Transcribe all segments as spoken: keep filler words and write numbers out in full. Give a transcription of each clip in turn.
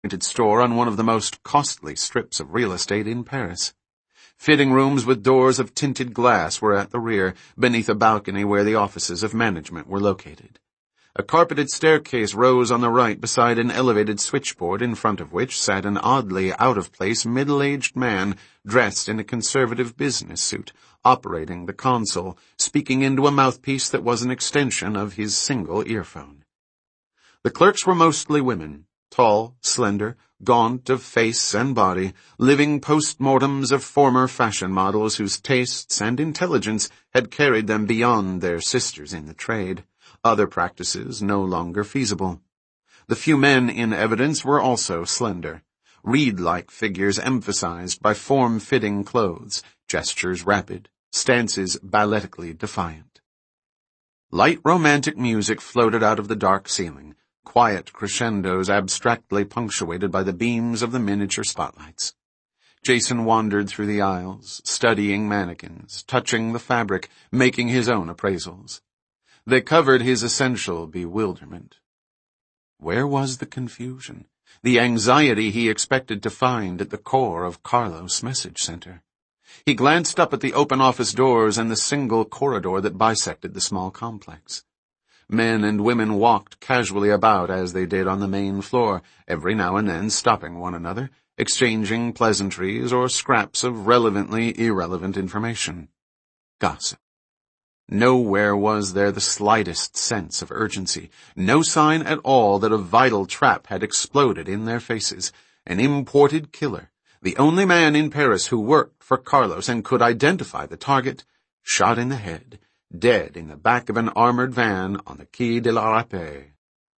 store on one of the most costly strips of real estate in Paris. Fitting rooms with doors of tinted glass were at the rear, beneath a balcony where the offices of management were located. A carpeted staircase rose on the right beside an elevated switchboard in front of which sat an oddly out-of-place middle-aged man dressed in a conservative business suit, operating the console, speaking into a mouthpiece that was an extension of his single earphone. The clerks were mostly women, tall, slender, gaunt of face and body, living post-mortems of former fashion models whose tastes and intelligence had carried them beyond their sisters in the trade. Other practices no longer feasible. The few men in evidence were also slender, reed-like figures emphasized by form-fitting clothes, gestures rapid, stances balletically defiant. Light romantic music floated out of the dark ceiling, quiet crescendos abstractly punctuated by the beams of the miniature spotlights. Jason wandered through the aisles, studying mannequins, touching the fabric, making his own appraisals. They covered his essential bewilderment. Where was the confusion, the anxiety he expected to find at the core of Carlos' message center? He glanced up at the open office doors and the single corridor that bisected the small complex. Men and women walked casually about as they did on the main floor, every now and then stopping one another, exchanging pleasantries or scraps of relevantly irrelevant information. Gossip. Nowhere was there the slightest sense of urgency, no sign at all that a vital trap had exploded in their faces. An imported killer, the only man in Paris who worked for Carlos and could identify the target, shot in the head, dead in the back of an armored van on the Quai de la Râpée.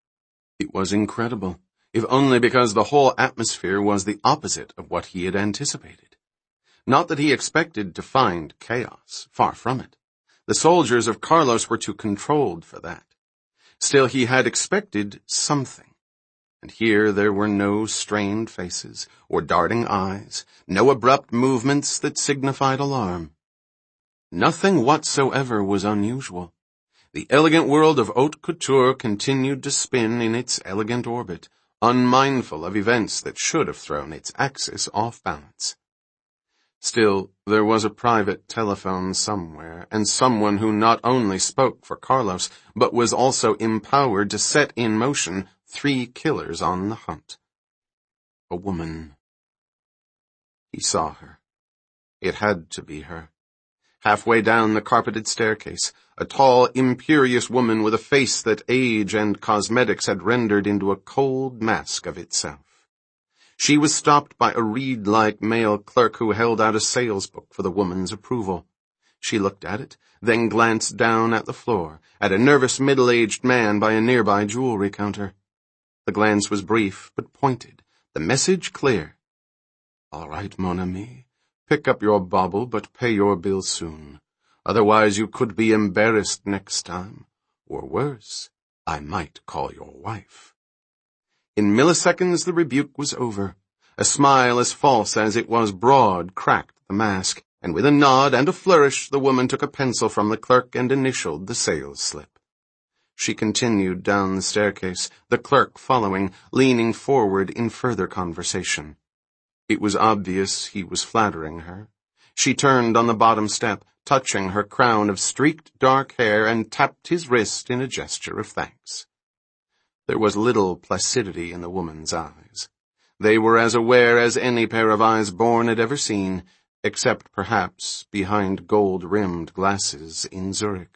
It was incredible, if only because the whole atmosphere was the opposite of what he had anticipated. Not that he expected to find chaos, far from it. The soldiers of Carlos were too controlled for that. Still, he had expected something. And here there were no strained faces or darting eyes, no abrupt movements that signified alarm. Nothing whatsoever was unusual. The elegant world of haute couture continued to spin in its elegant orbit, unmindful of events that should have thrown its axis off balance. Still, there was a private telephone somewhere, and someone who not only spoke for Carlos, but was also empowered to set in motion three killers on the hunt. A woman. He saw her. It had to be her. Halfway down the carpeted staircase, a tall, imperious woman with a face that age and cosmetics had rendered into a cold mask of itself. She was stopped by a reed-like male clerk who held out a sales book for the woman's approval. She looked at it, then glanced down at the floor, at a nervous middle-aged man by a nearby jewelry counter. The glance was brief but pointed, the message clear. "All right, mon ami, pick up your bauble but pay your bill soon. Otherwise you could be embarrassed next time. Or worse, I might call your wife." In milliseconds the rebuke was over. A smile as false as it was broad cracked the mask, and with a nod and a flourish the woman took a pencil from the clerk and initialed the sales slip. She continued down the staircase, the clerk following, leaning forward in further conversation. It was obvious he was flattering her. She turned on the bottom step, touching her crown of streaked dark hair, and tapped his wrist in a gesture of thanks. There was little placidity in the woman's eyes. They were as aware as any pair of eyes Bourne had ever seen, except perhaps behind gold-rimmed glasses in Zurich.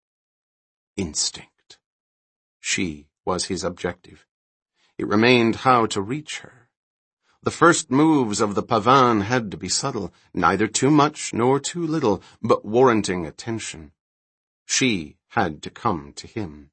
Instinct. She was his objective. It remained how to reach her. The first moves of the pavane had to be subtle, neither too much nor too little, but warranting attention. She had to come to him.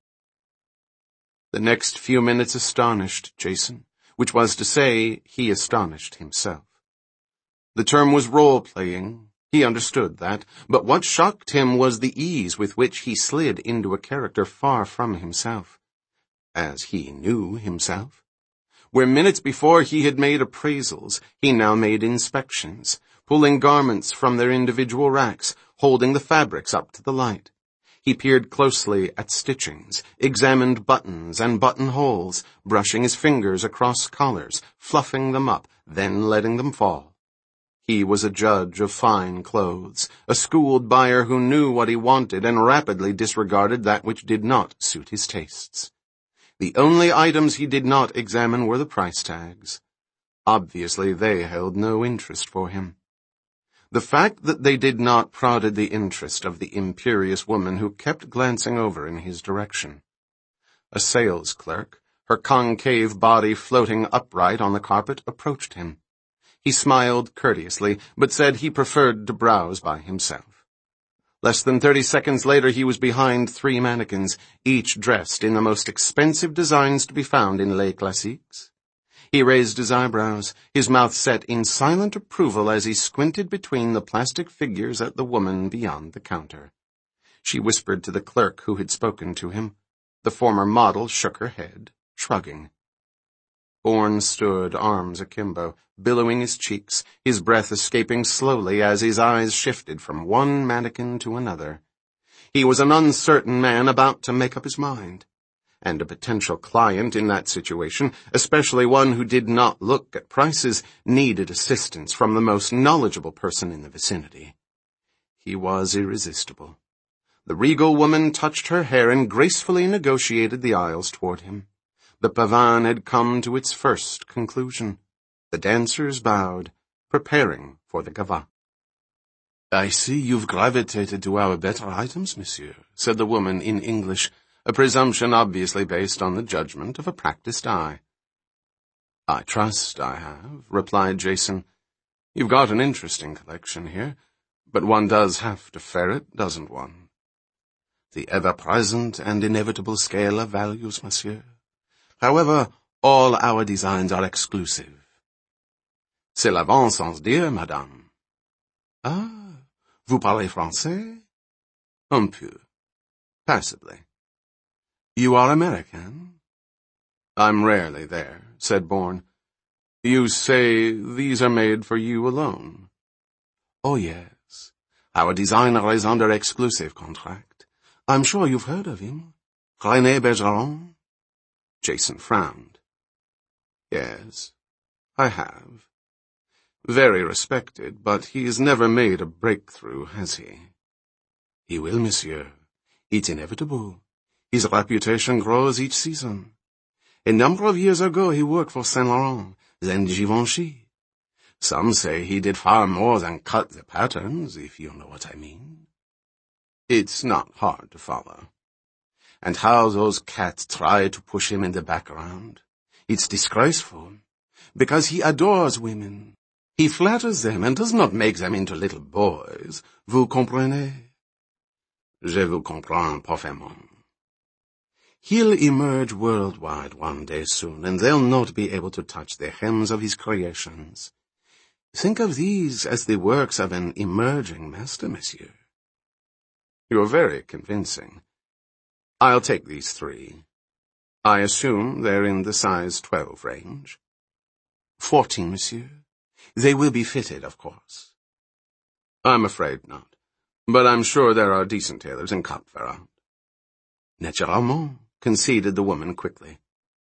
The next few minutes astonished Jason, which was to say, he astonished himself. The term was role-playing. He understood that, but what shocked him was the ease with which he slid into a character far from himself. As he knew himself. Where minutes before he had made appraisals, he now made inspections, pulling garments from their individual racks, holding the fabrics up to the light. He peered closely at stitchings, examined buttons and buttonholes, brushing his fingers across collars, fluffing them up, then letting them fall. He was a judge of fine clothes, a schooled buyer who knew what he wanted and rapidly disregarded that which did not suit his tastes. The only items he did not examine were the price tags. Obviously, they held no interest for him. The fact that they did not prodded the interest of the imperious woman who kept glancing over in his direction. A sales clerk, her concave body floating upright on the carpet, approached him. He smiled courteously, but said he preferred to browse by himself. Less than thirty seconds later he was behind three mannequins, each dressed in the most expensive designs to be found in Les Classiques. He raised his eyebrows, his mouth set in silent approval as he squinted between the plastic figures at the woman beyond the counter. She whispered to the clerk who had spoken to him. The former model shook her head, shrugging. Bourne stood, arms akimbo, billowing his cheeks, his breath escaping slowly as his eyes shifted from one mannequin to another. He was an uncertain man about to make up his mind. And a potential client in that situation, especially one who did not look at prices, needed assistance from the most knowledgeable person in the vicinity. He was irresistible. The regal woman touched her hair and gracefully negotiated the aisles toward him. The pavane had come to its first conclusion. The dancers bowed, preparing for the gavotte. "I see you've gravitated to our better items, monsieur," said the woman in English, a presumption obviously based on the judgment of a practiced eye. "I trust I have," replied Jason. "You've got an interesting collection here, but one does have to ferret, doesn't one? The ever-present and inevitable scale of values, monsieur. However, all our designs are exclusive." "Cela va sans dire, madame." "Ah, vous parlez français?" "Un peu. Passably." "You are American?" "I'm rarely there," said Bourne. "You say these are made for you alone?" "Oh, yes. Our designer is under exclusive contract. I'm sure you've heard of him. René Bergeron?" Jason frowned. "Yes, I have. Very respected, but he's never made a breakthrough, has he?" "He will, monsieur. It's inevitable. His reputation grows each season. A number of years ago he worked for Saint Laurent, then Givenchy. Some say he did far more than cut the patterns, if you know what I mean." "It's not hard to follow." "And how those cats try to push him in the background. It's disgraceful, because he adores women. He flatters them and does not make them into little boys. Vous comprenez?" "Je vous comprends parfaitement." He'll emerge worldwide one day soon, and they'll not be able to touch the hems of his creations. Think of these as the works of an emerging master, monsieur. "You're very convincing. I'll take these three. I assume they're in the size twelve range." "Fourteen, monsieur. They will be fitted, of course." "I'm afraid not, but I'm sure there are decent tailors in Cap Ferrat." "Naturellement," conceded the woman quickly.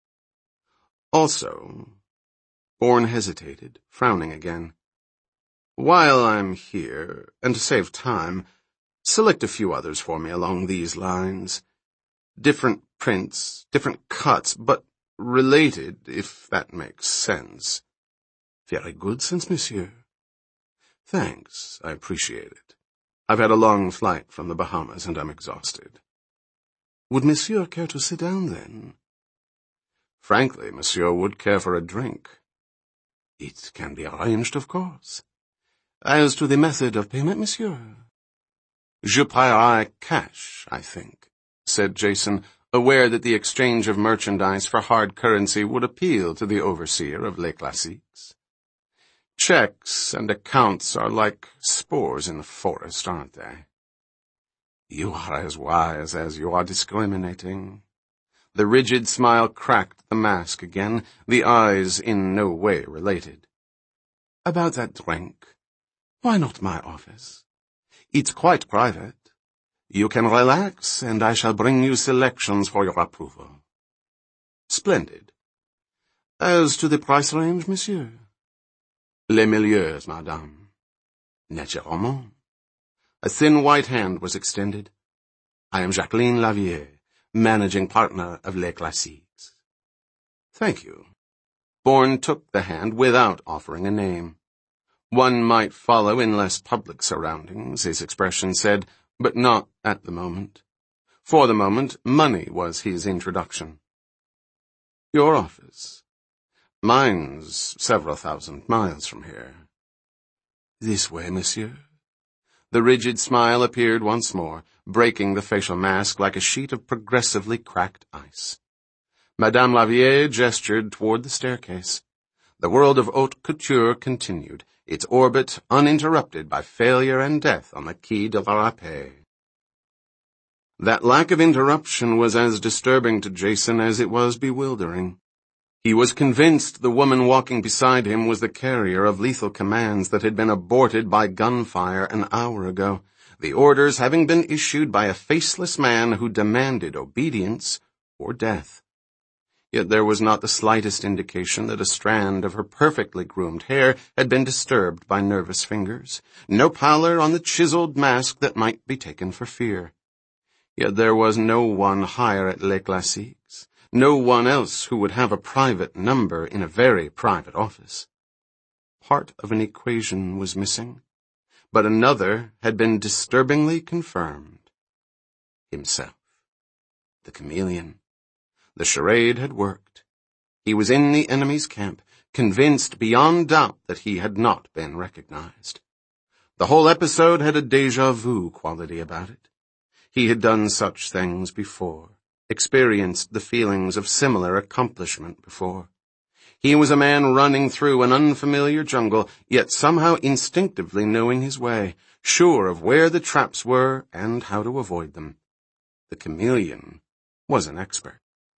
"Also," Bourne hesitated, frowning again, "while I'm here, and to save time, select a few others for me along these lines. Different prints, different cuts, but related, if that makes sense." "Very good sense, monsieur." "Thanks, I appreciate it. I've had a long flight from the Bahamas, and I'm exhausted." "Would monsieur care to sit down, then?" "Frankly, monsieur would care for a drink." "It can be arranged, of course. As to the method of payment, monsieur?" "Je paierai cash, I think," said Jason, aware that the exchange of merchandise for hard currency would appeal to the overseer of Les Classiques. Checks and accounts are like spores in the forest, aren't they? "You are as wise as you are discriminating." The rigid smile cracked the mask again, the eyes in no way related. "About that drink, why not my office? It's quite private. You can relax, and I shall bring you selections for your approval. Splendid. As to the price range, monsieur? Les meilleurs, madame. Naturellement. A thin white hand was extended. I am Jacqueline Lavier, managing partner of Les Classiques. Thank you. Bourne took the hand without offering a name. One might follow in less public surroundings, his expression said, but not at the moment. For the moment, money was his introduction. Your office. Mine's several thousand miles from here. This way, monsieur. The rigid smile appeared once more, breaking the facial mask like a sheet of progressively cracked ice. Madame Lavier gestured toward the staircase. The world of haute couture continued, its orbit uninterrupted by failure and death on the Quai de la Râpée. That lack of interruption was as disturbing to Jason as it was bewildering. He was convinced the woman walking beside him was the carrier of lethal commands that had been aborted by gunfire an hour ago, the orders having been issued by a faceless man who demanded obedience or death. Yet there was not the slightest indication that a strand of her perfectly groomed hair had been disturbed by nervous fingers, no pallor on the chiseled mask that might be taken for fear. Yet there was no one higher at Les Classiques, no one else who would have a private number in a very private office. Part of an equation was missing, but another had been disturbingly confirmed. Himself. The chameleon. The charade had worked. He was in the enemy's camp, convinced beyond doubt that he had not been recognized. The whole episode had a déjà vu quality about it. He had done such things before, experienced the feelings of similar accomplishment before. He was a man running through an unfamiliar jungle, yet somehow instinctively knowing his way, sure of where the traps were and how to avoid them. The chameleon was an expert.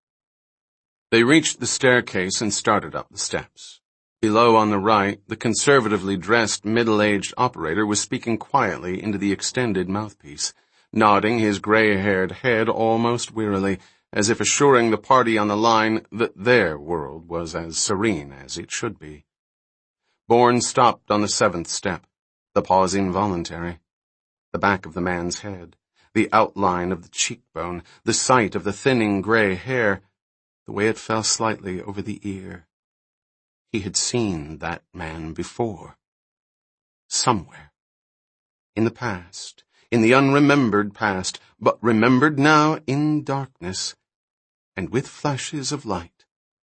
They reached the staircase and started up the steps. Below on the right, the conservatively dressed middle-aged operator was speaking quietly into the extended mouthpiece, nodding his gray-haired head almost wearily, as if assuring the party on the line that their world was as serene as it should be. Bourne stopped on the seventh step, the pause involuntary. The back of the man's head, the outline of the cheekbone, the sight of the thinning gray hair, the way it fell slightly over the ear. He had seen that man before. Somewhere. In the past, in the unremembered past, but remembered now in darkness, and with flashes of light.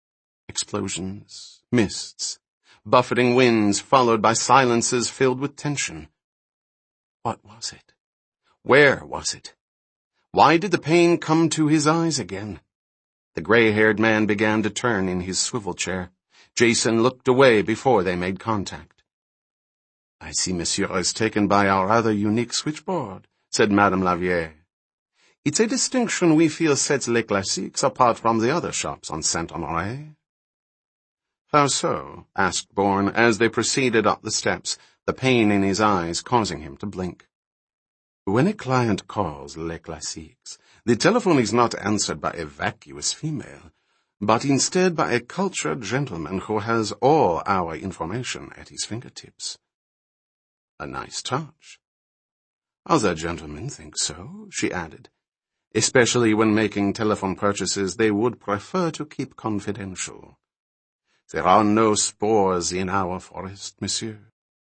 Explosions, mists, buffeting winds followed by silences filled with tension. What was it? Where was it? Why did the pain come to his eyes again? The gray-haired man began to turn in his swivel chair. Jason looked away before they made contact. I see monsieur is taken by our rather unique switchboard, said Madame Lavier. It's a distinction we feel sets Les Classiques apart from the other shops on Saint-Honoré. How so? Asked Bourne as they proceeded up the steps, the pain in his eyes causing him to blink. When a client calls Les Classiques, the telephone is not answered by a vacuous female, but instead by a cultured gentleman who has all our information at his fingertips. A nice touch. Other gentlemen think so, she added. Especially when making telephone purchases they would prefer to keep confidential. There are no spores in our forest, monsieur.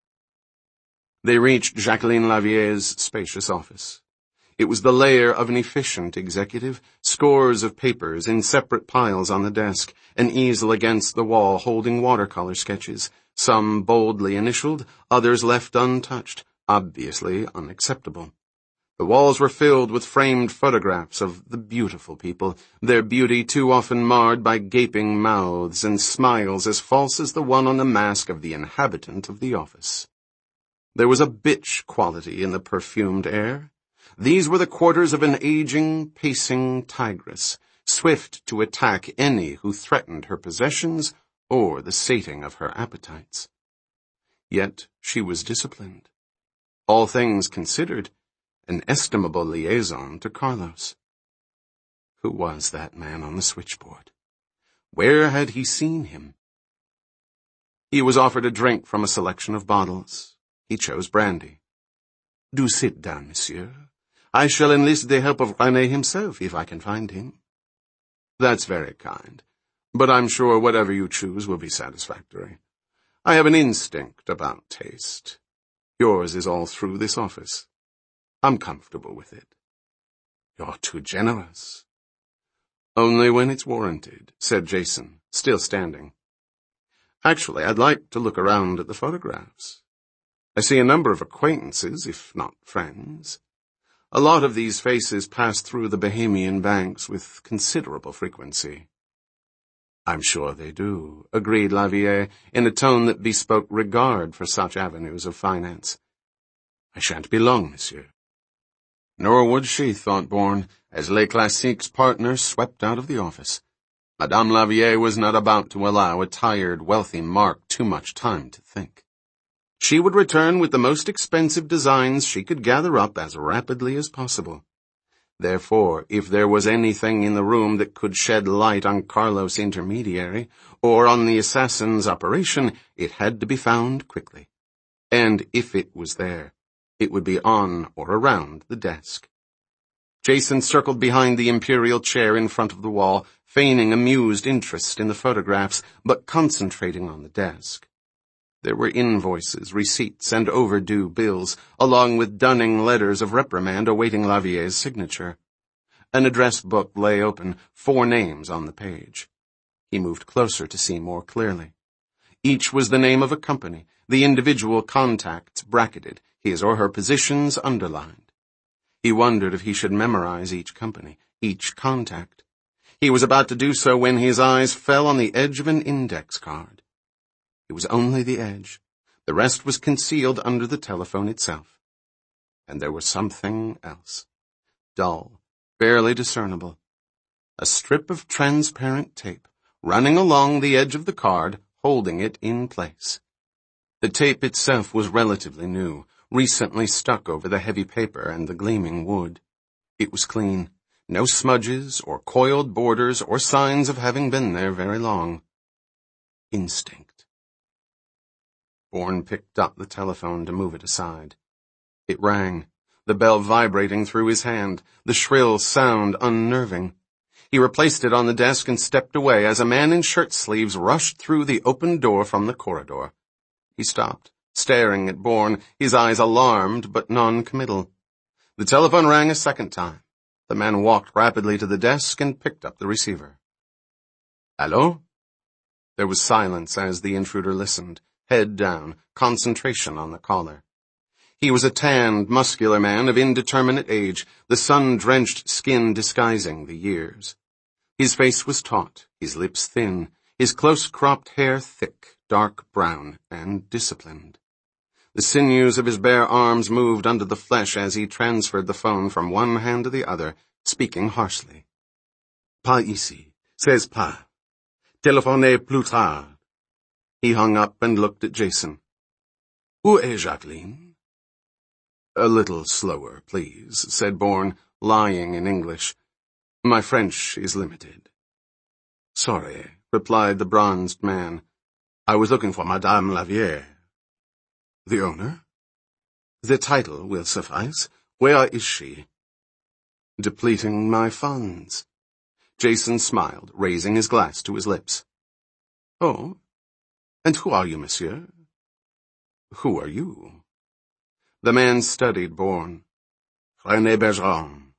They reached Jacqueline Lavier's spacious office. It was the lair of an efficient executive, scores of papers in separate piles on the desk, an easel against the wall holding watercolor sketches, some boldly initialed, others left untouched, obviously unacceptable. The walls were filled with framed photographs of the beautiful people, their beauty too often marred by gaping mouths and smiles as false as the one on the mask of the inhabitant of the office. There was a bitch quality in the perfumed air. These were the quarters of an aging, pacing tigress, swift to attack any who threatened her possessions or the sating of her appetites. Yet she was disciplined. All things considered, an estimable liaison to Carlos. Who was that man on the switchboard? Where had he seen him? He was offered a drink from a selection of bottles. He chose brandy. "Do sit down, monsieur. I shall enlist the help of René himself, if I can find him." "That's very kind, but I'm sure whatever you choose will be satisfactory. I have an instinct about taste. Yours is all through this office. I'm comfortable with it." "You're too generous." "Only when it's warranted," said Jason, still standing. "Actually, I'd like to look around at the photographs. I see a number of acquaintances, if not friends. A lot of these faces pass through the Bahamian banks with considerable frequency." "I'm sure they do," agreed Lavier, in a tone that bespoke regard for such avenues of finance. "I shan't be long, monsieur." Nor would she, thought Bourne, as Les Classiques' partner swept out of the office. Madame Lavier was not about to allow a tired, wealthy Mark too much time to think. She would return with the most expensive designs she could gather up as rapidly as possible. Therefore, if there was anything in the room that could shed light on Carlos' intermediary, or on the assassin's operation, it had to be found quickly. And if it was there, it would be on or around the desk. Jason circled behind the imperial chair in front of the wall, feigning amused interest in the photographs, but concentrating on the desk. There were invoices, receipts, and overdue bills, along with dunning letters of reprimand awaiting Lavier's signature. An address book lay open, four names on the page. He moved closer to see more clearly. Each was the name of a company, the individual contacts bracketed, his or her positions underlined. He wondered if he should memorize each company, each contact. He was about to do so when his eyes fell on the edge of an index card. It was only the edge. The rest was concealed under the telephone itself. And there was something else. Dull, barely discernible. A strip of transparent tape, running along the edge of the card, holding it in place. The tape itself was relatively new, recently stuck over the heavy paper and the gleaming wood. It was clean. No smudges or coiled borders or signs of having been there very long. Instinct. Bourne picked up the telephone to move it aside. It rang, the bell vibrating through his hand, the shrill sound unnerving. He replaced it on the desk and stepped away as a man in shirt sleeves rushed through the open door from the corridor. He stopped, staring at Bourne, his eyes alarmed but non-committal. The telephone rang a second time. The man walked rapidly to the desk and picked up the receiver. "Hello?" There was silence as the intruder listened, head down, concentration on the caller. He was a tanned, muscular man of indeterminate age, the sun-drenched skin disguising the years. His face was taut, his lips thin, his close-cropped hair thick, dark brown, and disciplined. The sinews of his bare arms moved under the flesh as he transferred the phone from one hand to the other, speaking harshly. "Pas ici. C'est pas. Téléphonez plus tard." He hung up and looked at Jason. "Où est Jacqueline?" "A little slower, please," said Bourne, lying in English. "My French is limited." "Sorry," replied the bronzed man. "I was looking for Madame Lavier." "The owner?" "The title will suffice. Where is she?" "Depleting my funds." Jason smiled, raising his glass to his lips. "Oh? And who are you, monsieur?" "Who are you?" The man studied Bourne. "René Bergeron."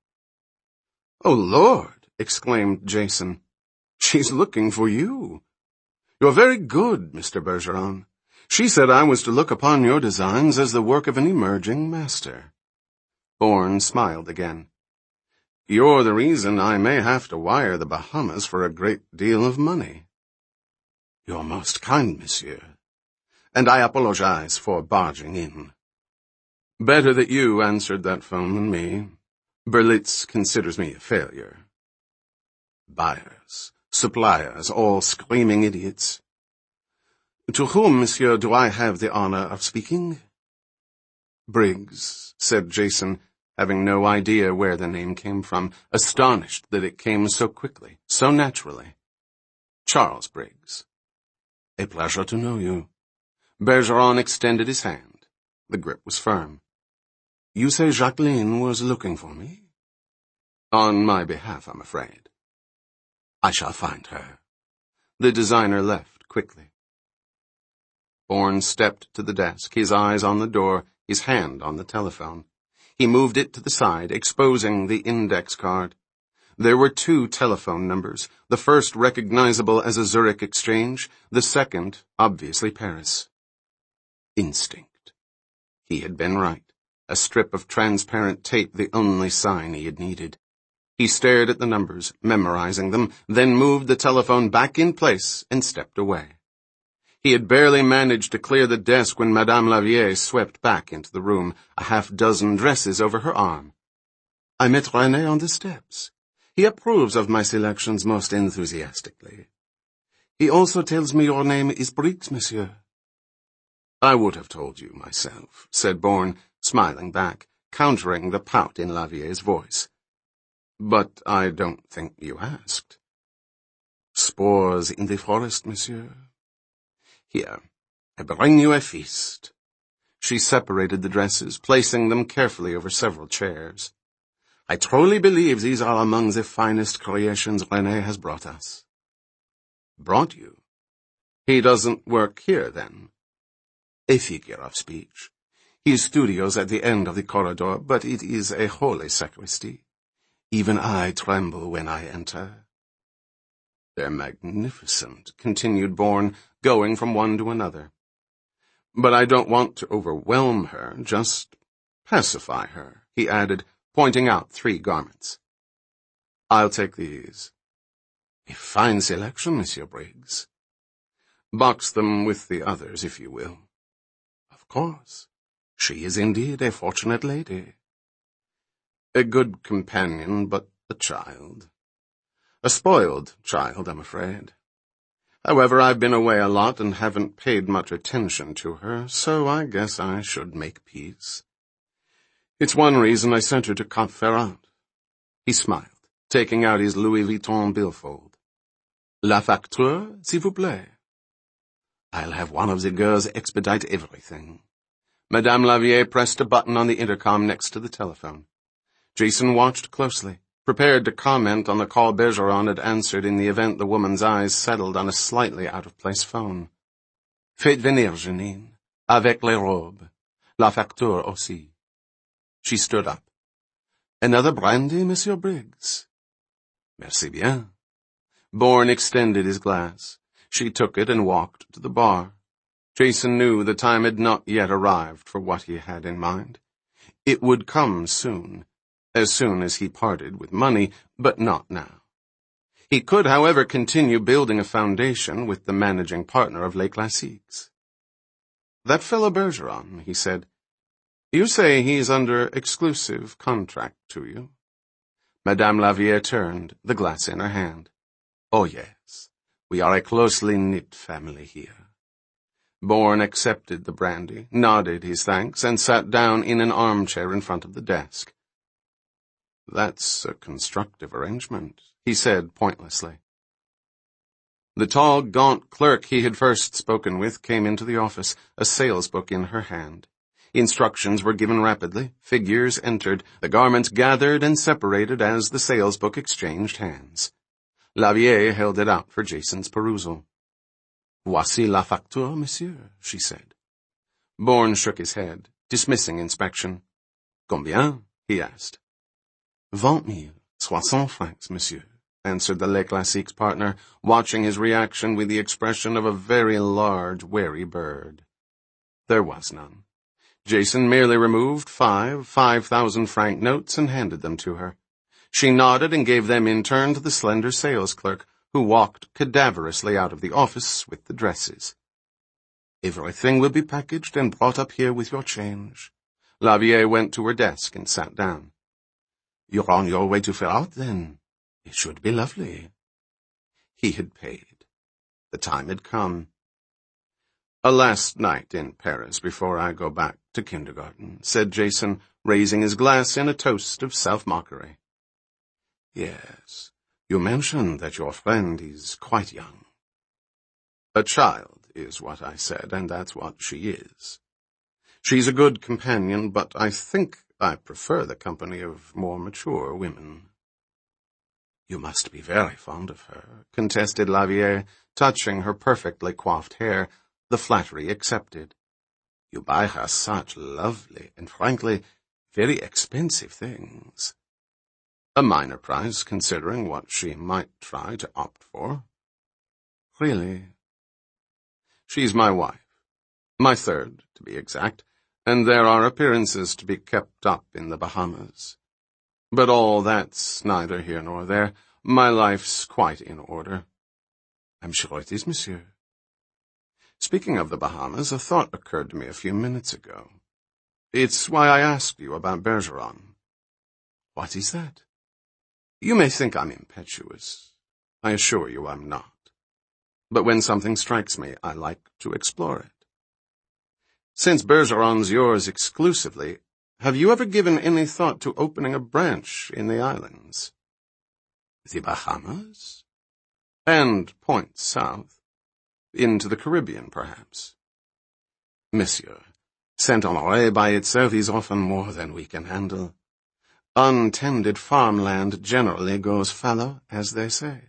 "Oh, Lord!" exclaimed Jason. "She's looking for you. You're very good, Mister Bergeron. She said I was to look upon your designs as the work of an emerging master." Bourne smiled again. "You're the reason I may have to wire the Bahamas for a great deal of money." "You're most kind, monsieur. And I apologize for barging in." "Better that you answered that phone than me. Berlitz considers me a failure." "Buyers, suppliers, all screaming idiots." "To whom, monsieur, do I have the honor of speaking?" "Briggs," said Jason, having no idea where the name came from, astonished that it came so quickly, so naturally. Charles Briggs. A pleasure to know you. Bergeron extended his hand. The grip was firm. You say Jacqueline was looking for me? On my behalf, I'm afraid. I shall find her. The designer left quickly. Bourne stepped to the desk, his eyes on the door, his hand on the telephone. He moved it to the side, exposing the index card. There were two telephone numbers, the first recognizable as a Zurich exchange, the second, obviously Paris. Instinct. He had been right. A strip of transparent tape, the only sign he had needed. He stared at the numbers, memorizing them, then moved the telephone back in place and stepped away. He had barely managed to clear the desk when Madame Lavie swept back into the room, a half-dozen dresses over her arm. I met René on the steps. He approves of my selections most enthusiastically. He also tells me your name is Briggs, monsieur. I would have told you myself, said Bourne, smiling back, countering the pout in Lavie's voice. But I don't think you asked. Spores in the forest, monsieur. Here, I bring you a feast. She separated the dresses, placing them carefully over several chairs. I truly believe these are among the finest creations René has brought us. Brought you? He doesn't work here, then? A figure of speech. His studio's at the end of the corridor, but it is a holy sacristy. Even I tremble when I enter. They're magnificent, continued Bourne, going from one to another. But I don't want to overwhelm her, just pacify her, he added, pointing out three garments. I'll take these. A fine selection, Monsieur Briggs. Box them with the others, if you will. Of course. She is indeed a fortunate lady. A good companion, but a child. A spoiled child, I'm afraid. However, I've been away a lot and haven't paid much attention to her, so I guess I should make peace. It's one reason I sent her to Cap Ferrand. He smiled, taking out his Louis Vuitton billfold. La facture, s'il vous plaît. I'll have one of the girls expedite everything. Madame Lavie pressed a button on the intercom next to the telephone. Jason watched closely, prepared to comment on the call Bergeron had answered in the event the woman's eyes settled on a slightly out-of-place phone. Faites venir, Janine, avec les robes. La facture aussi. She stood up. Another brandy, Monsieur Briggs? Merci bien. Bourne extended his glass. She took it and walked to the bar. Jason knew the time had not yet arrived for what he had in mind. It would come soon, as soon as he parted with money, but not now. He could, however, continue building a foundation with the managing partner of Les Classiques. That fellow Bergeron, he said. You say he's under exclusive contract to you? Madame Lavie turned, the glass in her hand. Oh, yes. We are a closely knit family here. Bourne accepted the brandy, nodded his thanks, and sat down in an armchair in front of the desk. That's a constructive arrangement, he said pointlessly. The tall, gaunt clerk he had first spoken with came into the office, a sales book in her hand. Instructions were given rapidly, figures entered, the garments gathered and separated as the sales book exchanged hands. Lavie held it out for Jason's perusal. Voici la facture, monsieur, she said. Bourne shook his head, dismissing inspection. Combien? He asked. Vingt mille, soixante francs, monsieur, answered the Les Classiques partner, watching his reaction with the expression of a very large, wary bird. There was none. Jason merely removed five five-thousand-franc notes and handed them to her. She nodded and gave them in turn to the slender sales clerk, who walked cadaverously out of the office with the dresses. Everything will be packaged and brought up here with your change. Lavie went to her desk and sat down. You're on your way to Ferrand, then. It should be lovely. He had paid. The time had come. "A last night in Paris before I go back to kindergarten," said Jason, raising his glass in a toast of self-mockery. "Yes, you mentioned that your friend is quite young." "A child is what I said, and that's what she is. She's a good companion, but I think I prefer the company of more mature women." "You must be very fond of her," contested Lavier, touching her perfectly coiffed hair, the flattery accepted. "You buy her such lovely and, frankly, very expensive things." "A minor price, considering what she might try to opt for." "Really?" "She's my wife. My third, to be exact, and there are appearances to be kept up in the Bahamas. But all that's neither here nor there. My life's quite in order." "I'm sure it is, monsieur." "Speaking of the Bahamas, a thought occurred to me a few minutes ago. It's why I asked you about Bergeron." "What is that?" "You may think I'm impetuous. I assure you I'm not. But when something strikes me, I like to explore it. Since Bergeron's yours exclusively, have you ever given any thought to opening a branch in the islands?" "The Bahamas?" "And points south. Into the Caribbean, perhaps." "Monsieur, Saint-Honoré by itself is often more than we can handle. Untended farmland generally goes fallow, as they say."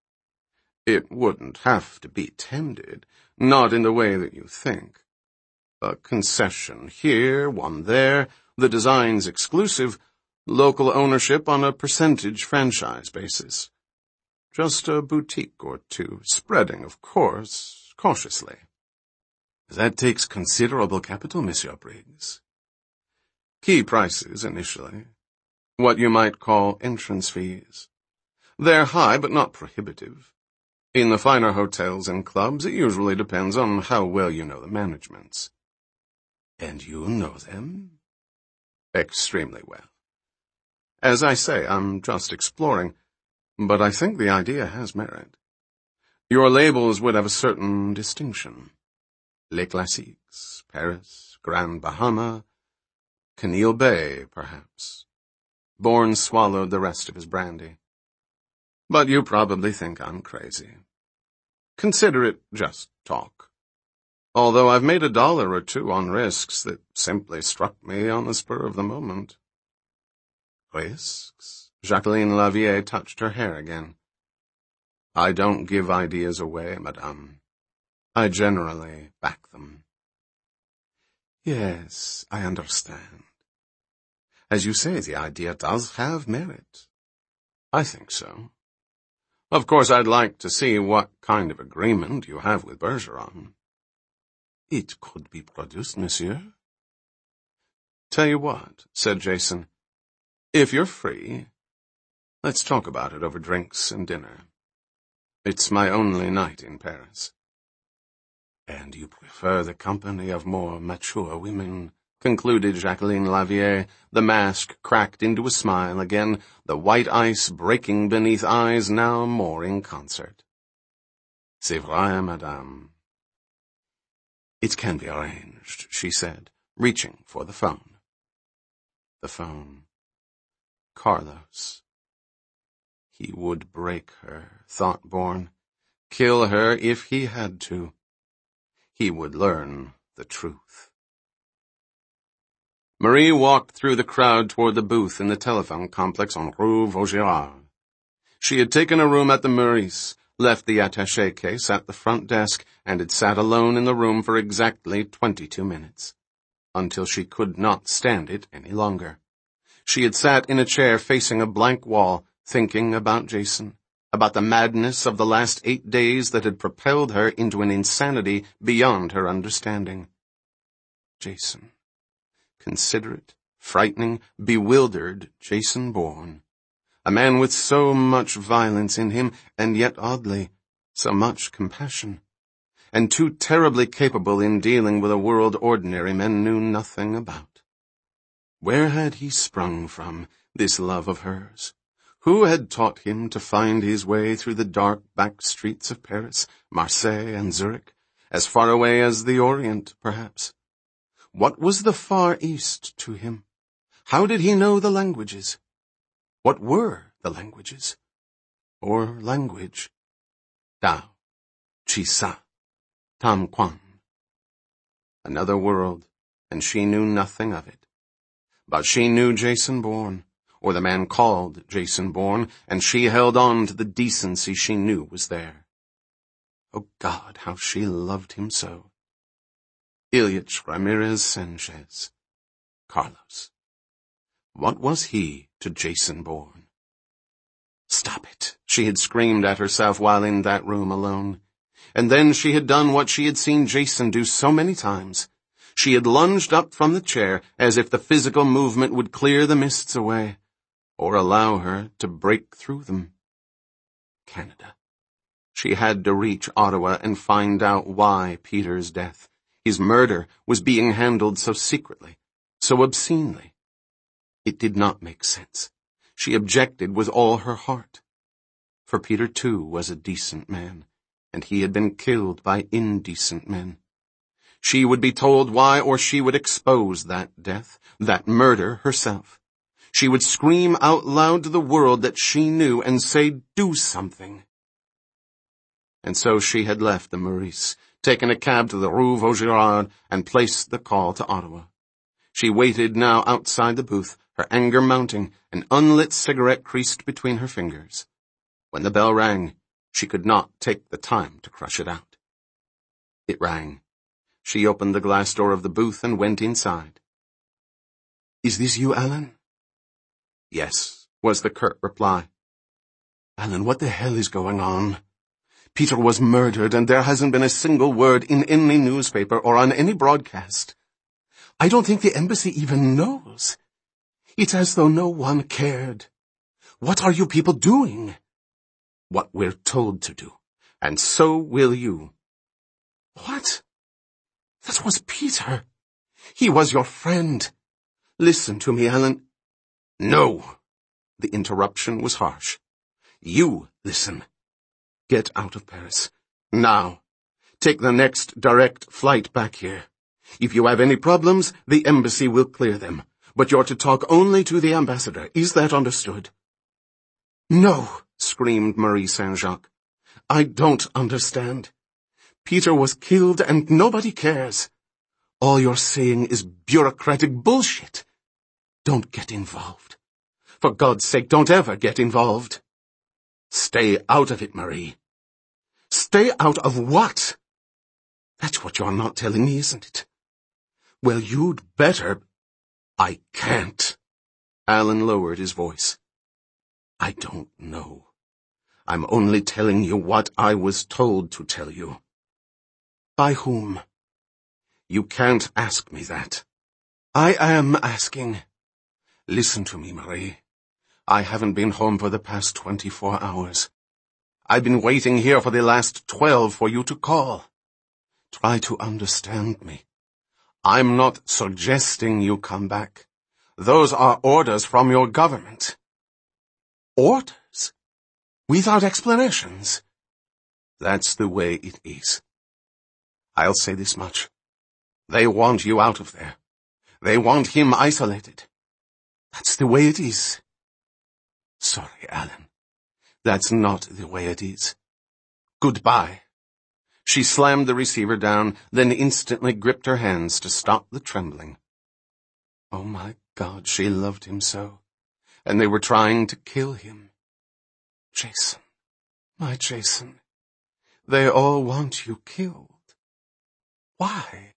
"It wouldn't have to be tended, not in the way that you think. A concession here, one there, the design's exclusive, local ownership on a percentage franchise basis. Just a boutique or two, spreading, of course, cautiously." "That takes considerable capital, Monsieur Briggs." "Key prices initially. What you might call entrance fees. They're high but not prohibitive. In the finer hotels and clubs, it usually depends on how well you know the managements." "And you know them?" "Extremely well. As I say, I'm just exploring, but I think the idea has merit. Your labels would have a certain distinction. Les Classiques, Paris, Grand Bahama, Canil Bay, perhaps." Bourne swallowed the rest of his brandy. "But you probably think I'm crazy. Consider it just talk. Although I've made a dollar or two on risks that simply struck me on the spur of the moment." "Risks?" Jacqueline Lavier touched her hair again. "I don't give ideas away, madame. I generally back them." "Yes, I understand. As you say, the idea does have merit." "I think so. Of course, I'd like to see what kind of agreement you have with Bergeron." "It could be produced, monsieur." "Tell you what," said Jason. "If you're free, let's talk about it over drinks and dinner. It's my only night in Paris." "And you prefer the company of more mature women," concluded Jacqueline Lavier, the mask cracked into a smile again, the white ice breaking beneath eyes now more in concert. "C'est vrai, madame." "It can be arranged," she said, reaching for the phone. The phone. Carlos. He would break her, thought Bourne. Kill her if he had to. He would learn the truth. Marie walked through the crowd toward the booth in the telephone complex on Rue Vaugirard. She had taken a room at the Meurice, left the attaché case at the front desk, and had sat alone in the room for exactly twenty-two minutes, until she could not stand it any longer. She had sat in a chair facing a blank wall, thinking about Jason, about the madness of the last eight days that had propelled her into an insanity beyond her understanding. Jason. Considerate, frightening, bewildered Jason Bourne. A man with so much violence in him, and yet, oddly, so much compassion. And too terribly capable in dealing with a world ordinary men knew nothing about. Where had he sprung from, this love of hers? Who had taught him to find his way through the dark back streets of Paris, Marseille, and Zurich, As far away as the Orient, perhaps. What was the Far East to him? How did he know the languages? What were the languages? Or language? Dao, Chisa, Tam Quan. Another world, and she knew nothing of it. But she knew Jason Bourne, or the man called Jason Bourne, and she held on to the decency she knew was there. Oh God, how she loved him so. Ilyich Ramirez Sanchez. Carlos. What was he to Jason Bourne? Stop it, she had screamed at herself while in that room alone. And then she had done what she had seen Jason do so many times. She had lunged up from the chair as if the physical movement would clear the mists away, or allow her to break through them. Canada. She had to reach Ottawa and find out why Peter's death, his murder, was being handled so secretly, so obscenely. It did not make sense. She objected with all her heart. For Peter, too, was a decent man, and he had been killed by indecent men. She would be told why, or she would expose that death, that murder herself. She would scream out loud to the world that she knew and say, do something. And so she had left the Maurice, taken a cab to the Rue Vaugirard, and placed the call to Ottawa. She waited now outside the booth, her anger mounting, an unlit cigarette creased between her fingers. When the bell rang, she could not take the time to crush it out. It rang. She opened the glass door of the booth and went inside. Is this you, Alan? Yes, was the curt reply. Alan, what the hell is going on? Peter was murdered, and there hasn't been a single word in any newspaper or on any broadcast. I don't think the embassy even knows. It's as though no one cared. What are you people doing? What we're told to do, and so will you. What? That was Peter. He was your friend. Listen to me, Alan. No. The interruption was harsh. You listen. Get out of Paris. Now. Take the next direct flight back here. If you have any problems, the embassy will clear them. But you're to talk only to the ambassador. Is that understood? No, screamed Marie Saint-Jacques. I don't understand. Peter was killed and nobody cares. All you're saying is bureaucratic bullshit. Don't get involved. For God's sake, don't ever get involved. Stay out of it, Marie. Stay out of what? That's what you're not telling me, isn't it? Well, you'd better. I can't. Alan lowered his voice. I don't know. I'm only telling you what I was told to tell you. By whom? You can't ask me that. I am asking. Listen to me, Marie. I haven't been home for the past twenty-four hours. I've been waiting here for the last twelve for you to call. Try to understand me. I'm not suggesting you come back. Those are orders from your government. Orders? Without explanations? That's the way it is. I'll say this much. They want you out of there. They want him isolated. That's the way it is. Sorry, Alan. That's not the way it is. Goodbye. She slammed the receiver down, then instantly gripped her hands to stop the trembling. Oh my God, she loved him so. And they were trying to kill him. Jason, my Jason, they all want you killed. Why?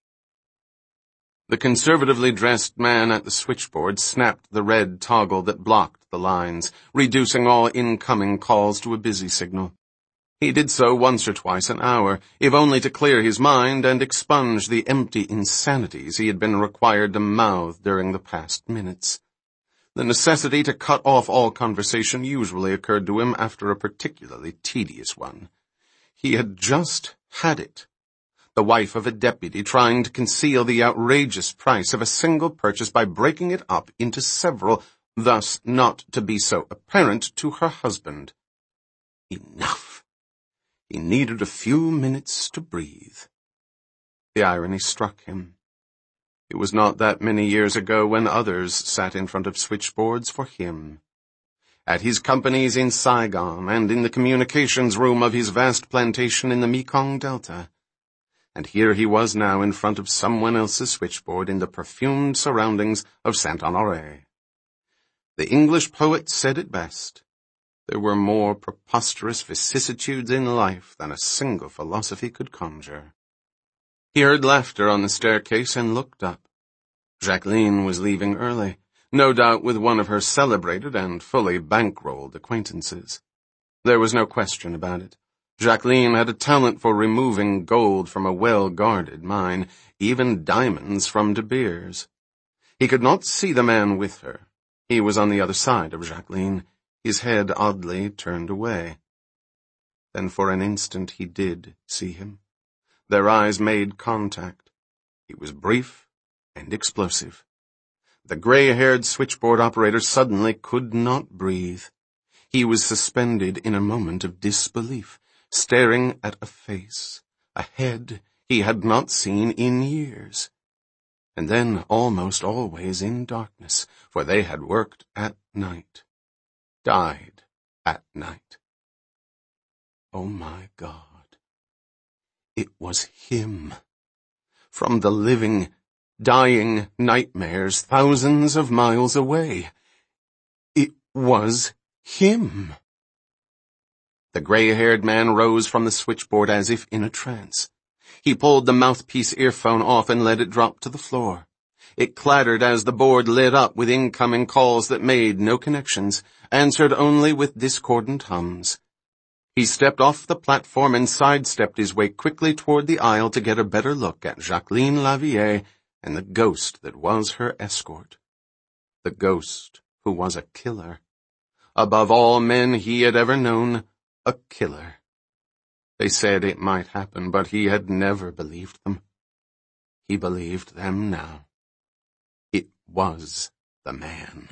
The conservatively dressed man at the switchboard snapped the red toggle that blocked the lines, reducing all incoming calls to a busy signal. He did so once or twice an hour, if only to clear his mind and expunge the empty insanities he had been required to mouth during the past minutes. The necessity to cut off all conversation usually occurred to him after a particularly tedious one. He had just had it. The wife of a deputy trying to conceal the outrageous price of a single purchase by breaking it up into several, thus not to be so apparent to her husband. Enough. He needed a few minutes to breathe. The irony struck him. It was not that many years ago when others sat in front of switchboards for him. At his companies in Saigon and in the communications room of his vast plantation in the Mekong Delta. And here he was now in front of someone else's switchboard in the perfumed surroundings of Saint-Honoré. The English poet said it best. There were more preposterous vicissitudes in life than a single philosophy could conjure. He heard laughter on the staircase and looked up. Jacqueline was leaving early, no doubt with one of her celebrated and fully bankrolled acquaintances. There was no question about it. Jacqueline had a talent for removing gold from a well-guarded mine, even diamonds from De Beers. He could not see the man with her. He was on the other side of Jacqueline, his head oddly turned away. Then for an instant he did see him. Their eyes made contact. It was brief and explosive. The gray-haired switchboard operator suddenly could not breathe. He was suspended in a moment of disbelief, staring at a face, a head he had not seen in years. And then almost always in darkness, for they had worked at night, died at night. Oh my God. It was him. From the living, dying nightmares thousands of miles away. It was him. The gray-haired man rose from the switchboard as if in a trance. He pulled the mouthpiece earphone off and let it drop to the floor. It clattered as the board lit up with incoming calls that made no connections, answered only with discordant hums. He stepped off the platform and sidestepped his way quickly toward the aisle to get a better look at Jacqueline Lavie and the ghost that was her escort. The ghost who was a killer. Above all men he had ever known, a killer. They said it might happen, but he had never believed them. He believed them now. It was the man.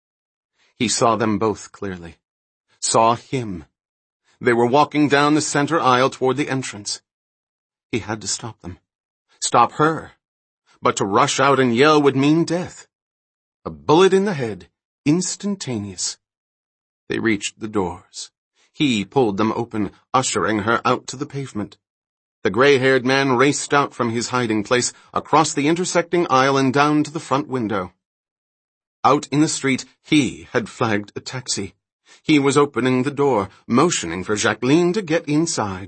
He saw them both clearly. Saw him. They were walking down the center aisle toward the entrance. He had to stop them. Stop her. But to rush out and yell would mean death. A bullet in the head, instantaneous. They reached the doors. He pulled them open, ushering her out to the pavement. The gray-haired man raced out from his hiding place, across the intersecting aisle and down to the front window. Out in the street, he had flagged a taxi. He was opening the door, motioning for Jacqueline to get inside.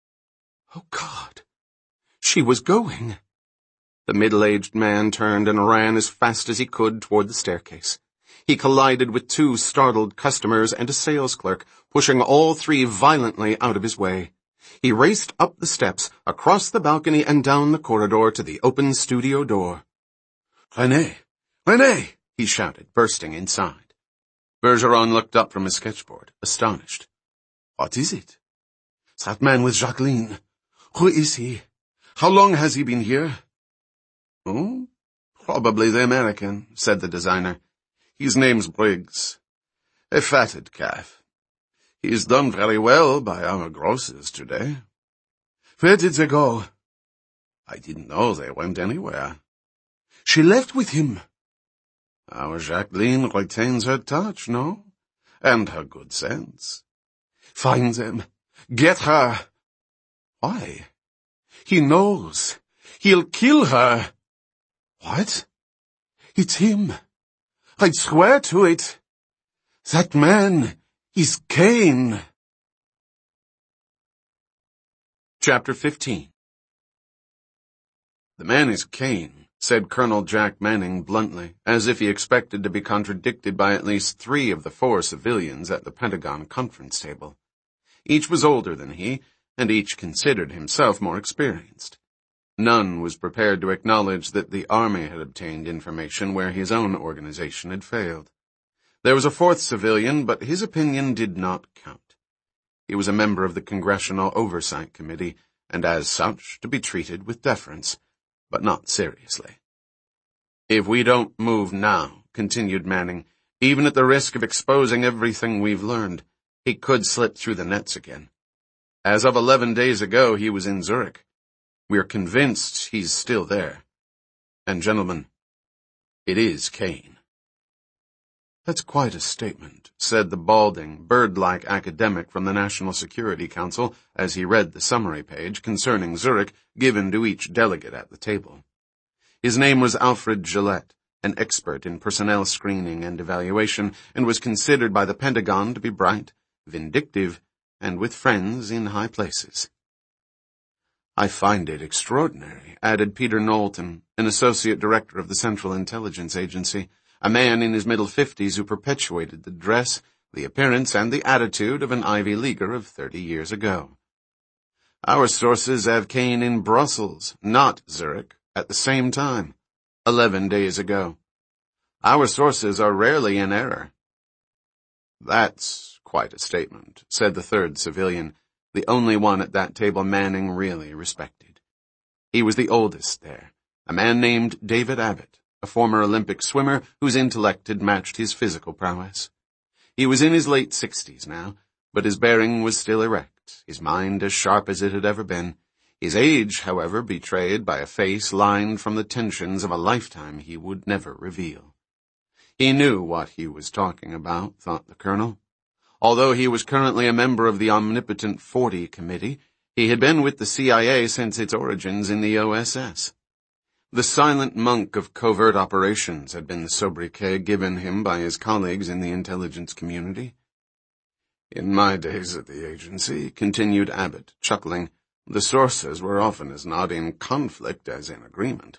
Oh, God! She was going. The middle-aged man turned and ran as fast as he could toward the staircase. He collided with two startled customers and a sales clerk, pushing all three violently out of his way. He raced up the steps, across the balcony and down the corridor to the open studio door. "René! René!" he shouted, bursting inside. Bergeron looked up from his sketchboard, astonished. "What is it?" "That man with Jacqueline. Who is he? How long has he been here?" "Oh, probably the American," said the designer. "His name's Briggs. A fatted calf. He's done very well by our grocers today." "Where did they go?" "I didn't know they went anywhere." "She left with him." "Our Jacqueline retains her touch, no? And her good sense." "Find them. Get her." "Why?" "He knows. He'll kill her." "What?" "It's him. I'd swear to it. That man is Cain." Chapter fifteen. "The man is Cain," said Colonel Jack Manning bluntly, as if he expected to be contradicted by at least three of the four civilians at the Pentagon conference table. Each was older than he, and each considered himself more experienced. None was prepared to acknowledge that the Army had obtained information where his own organization had failed. There was a fourth civilian, but his opinion did not count. He was a member of the Congressional Oversight Committee, and as such to be treated with deference, but not seriously. "If we don't move now," continued Manning, "even at the risk of exposing everything we've learned, he could slip through the nets again. As of eleven days ago, he was in Zurich. We're convinced he's still there. And gentlemen, it is Kane." "That's quite a statement," said the balding, bird-like academic from the National Security Council as he read the summary page concerning Zurich given to each delegate at the table. His name was Alfred Gillette, an expert in personnel screening and evaluation, and was considered by the Pentagon to be bright, vindictive, and with friends in high places. "I find it extraordinary," added Peter Knowlton, an associate director of the Central Intelligence Agency, a man in his middle fifties who perpetuated the dress, the appearance, and the attitude of an Ivy Leaguer of thirty years ago. "Our sources have Kane in Brussels, not Zurich, at the same time, eleven days ago. Our sources are rarely in error." "That's quite a statement," said the third civilian, the only one at that table Manning really respected. He was the oldest there, a man named David Abbott, a former Olympic swimmer whose intellect had matched his physical prowess. He was in his late sixties now, but his bearing was still erect, his mind as sharp as it had ever been, his age, however, betrayed by a face lined from the tensions of a lifetime he would never reveal. He knew what he was talking about, thought the colonel. Although he was currently a member of the Omnipotent Forty Committee, he had been with the C I A since its origins in the O S S. The silent monk of covert operations had been the sobriquet given him by his colleagues in the intelligence community. "In my days at the agency," continued Abbott, chuckling, "the sources were often as not in conflict as in agreement."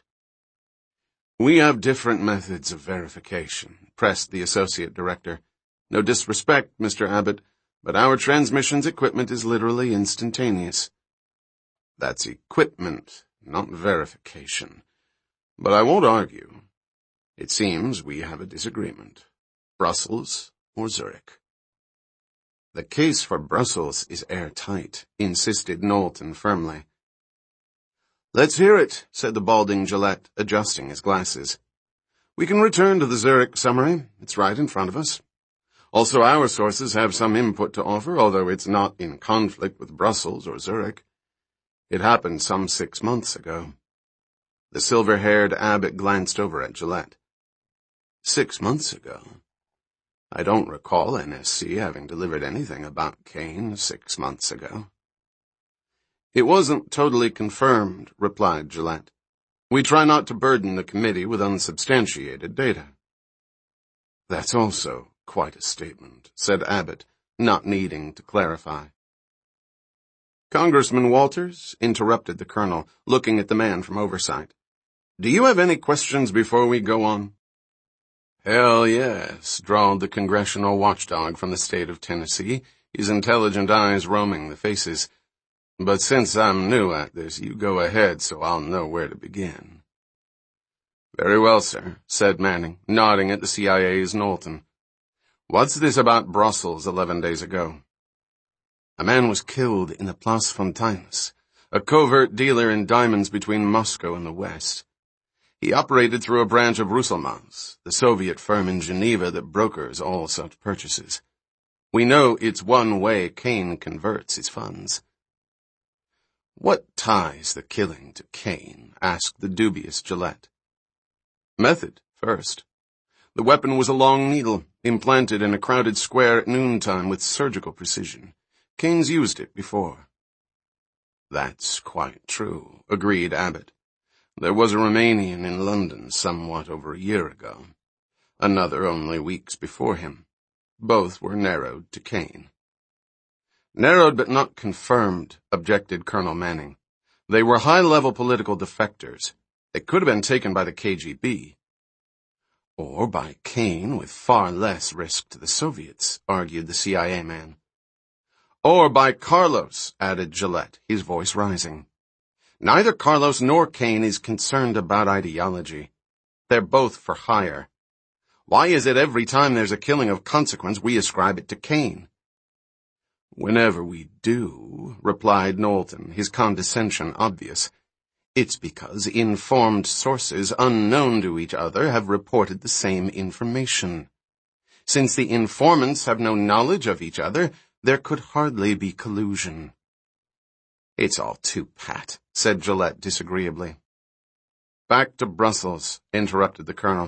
"We have different methods of verification," pressed the associate director. "No disrespect, Mister Abbott, but our transmissions equipment is literally instantaneous." "That's equipment, not verification. But I won't argue. It seems we have a disagreement. Brussels or Zurich?" "The case for Brussels is airtight," insisted Knowlton firmly. "Let's hear it," said the balding Gillette, adjusting his glasses. "We can return to the Zurich summary. It's right in front of us. Also, our sources have some input to offer, although it's not in conflict with Brussels or Zurich. It happened some six months ago." The silver-haired Abbott glanced over at Gillette. Six months ago? I don't recall N S C having delivered anything about Kane six months ago." "It wasn't totally confirmed," replied Gillette. "We try not to burden the committee with unsubstantiated data." "That's also quite a statement," said Abbott, not needing to clarify. "Congressman Walters," interrupted the colonel, looking at the man from oversight. "Do you have any questions before we go on?" "Hell yes," drawled the congressional watchdog from the state of Tennessee, his intelligent eyes roaming the faces. "But since I'm new at this, you go ahead so I'll know where to begin." "Very well, sir," said Manning, nodding at the C I A's Knowlton. "What's this about Brussels eleven days ago?" "A man was killed in the Place Fontaines, a covert dealer in diamonds between Moscow and the West. He operated through a branch of Russelmans, the Soviet firm in Geneva that brokers all such purchases. We know it's one way Kane converts his funds." "What ties the killing to Kane?" asked the dubious Gillette. "Method, first. The weapon was a long needle, implanted in a crowded square at noontime with surgical precision. Kane's used it before." "That's quite true," agreed Abbott. "There was a Romanian in London somewhat over a year ago. Another only weeks before him. Both were narrowed to Kane." "Narrowed but not confirmed," objected Colonel Manning. "They were high-level political defectors. They could have been taken by the K G B." "Or by Kane with far less risk to the Soviets," argued the C I A man. "Or by Carlos," added Gillette, his voice rising. "Neither Carlos nor Kane is concerned about ideology. They're both for hire. Why is it every time there's a killing of consequence we ascribe it to Kane?" "Whenever we do," replied Knowlton, his condescension obvious, "it's because informed sources unknown to each other have reported the same information. Since the informants have no knowledge of each other, there could hardly be collusion." It's all too pat, said Gillette disagreeably. Back to Brussels, interrupted the colonel.